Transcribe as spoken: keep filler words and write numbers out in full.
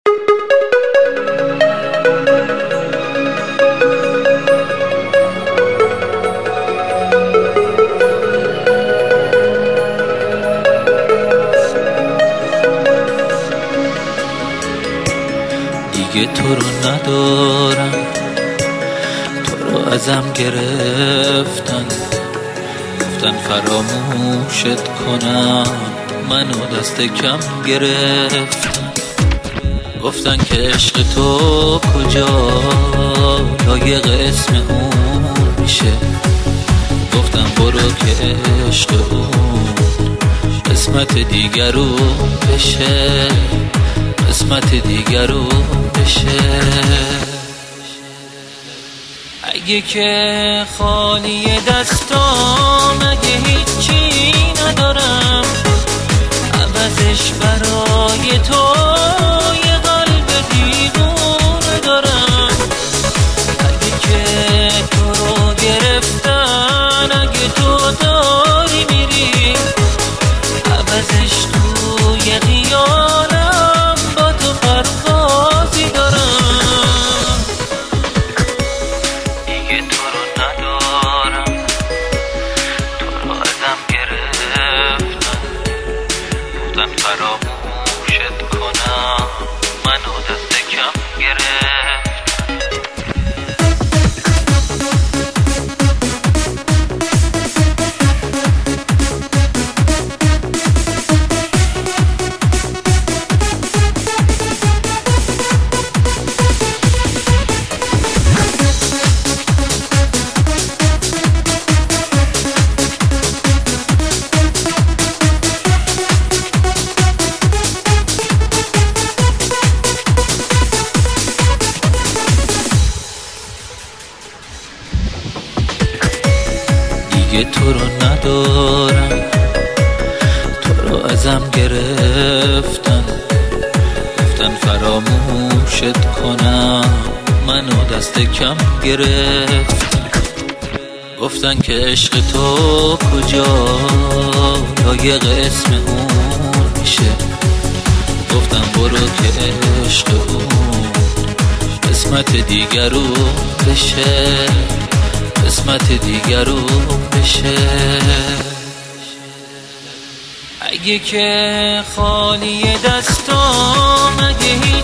دیگه تو رو ندارم، تو رو ازم گرفتن، گفتن فراموشت کنم، منو دست کم گرفتن. گفتن که عشق تو کجا لایق اسم اون میشه، گفتم برو که عشق اون قسمت دیگرون بشه، قسمت دیگرون بشه. اگه که خالی دستام، اگه هیچی ندارم، عوضش برای تو یه قلب دیوونه دارم. اگه که تو رو گرفتن، اگه تو داری میری، عوضش توی خیالم با تو پروازی دارم. دیگه تو رو ندارم، تو رو ازم گرفتن، بودن فراموشت کنم، منو دست کم گرفتن. دیگه تو رو ندارم، تو رو ازم گرفتن، گفتن فراموشت کنم، منو دست کم گرفتن. گفتن که عشق تو کجا لایق اسم اون میشه، گفتم برو که عشق اون قسمت دیگرون بشه، قسمت دیگرون بشه. اگه که خالی دستام، اگه